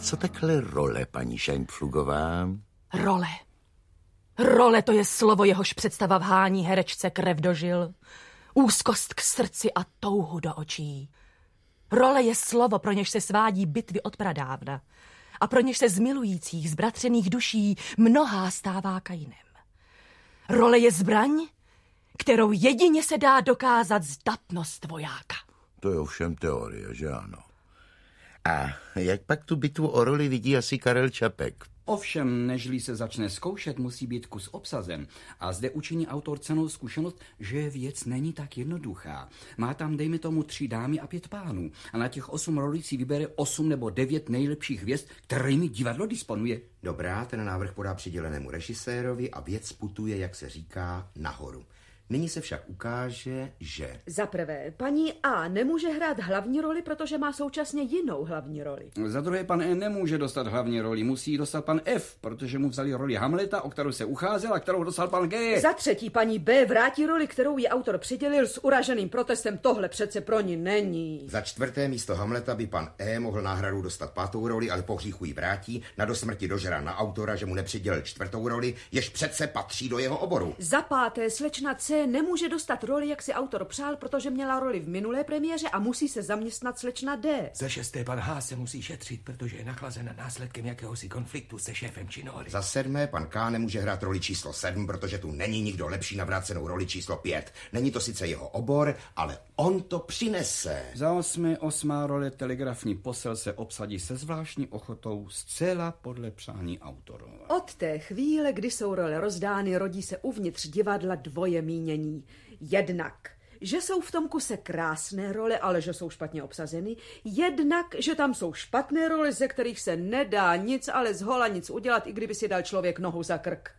co takhle role, paní Scheinpflugová? Role. Role, to je slovo, jehož představa vhání herečce krev do žil, úzkost k srdci a touhu do očí. Role je slovo, pro něž se svádí bitvy od pradávna a pro něž se z milujících, zbratřených duší mnohá stává Kainem. Role je zbraň, kterou jedině se dá dokázat zdatnost vojáka. To je ovšem teorie, že ano. A jak pak tu bitvu o roli vidí asi Karel Čapek? Ovšem, nežli se začne zkoušet, musí být kus obsazen. A zde učiní autor cennou zkušenost, že věc není tak jednoduchá. Má tam, dejme tomu, 3 dámy a 5 pánů. A na těch 8 rolí si vybere 8 nebo 9 nejlepších hvězd, kterými divadlo disponuje. Dobrá, ten návrh podá přidělenému režisérovi a věc putuje, jak se říká, nahoru. Nyní se však ukáže, že... Za prvé, paní A nemůže hrát hlavní roli, protože má současně jinou hlavní roli. Za druhé, pan E nemůže dostat hlavní roli, musí ji dostat pan F, protože mu vzali roli Hamleta, o kterou se ucházel a kterou dostal pan G. Za třetí, paní B vrátí roli, kterou jí autor přidělil s uraženým protestem. Tohle přece pro ní není. Za čtvrté, místo Hamleta by pan E mohl náhradu dostat 5. roli, ale po hříchu ji vrátí, na dosmrti dožrá na autora, že mu nepřidělil 4. roli, jež přece patří do jeho oboru. Za páté, slečna C nemůže dostat roli, jak si autor přál, protože měla roli v minulé premiéře a musí se zaměstnat slečna D. Za 6. pan H se musí šetřit, protože je nachlazen následkem jakéhosi konfliktu se šéfem činohry. Za 7. pan K nemůže hrát roli číslo 7, protože tu není nikdo lepší na vrácenou roli číslo 5. Není to sice jeho obor, ale on to přinese. Za 8. 8. role telegrafní posel se obsadí se zvláštní ochotou zcela podle přání autorova. Od té chvíle, kdy jsou role rozdány, rodí se uvnitř divadla dvoje mínění. Jednak, že jsou v tom kuse krásné role, ale že jsou špatně obsazeny. Jednak, že tam jsou špatné role, ze kterých se nedá nic, ale zhola nic udělat, i kdyby si dal člověk nohu za krk.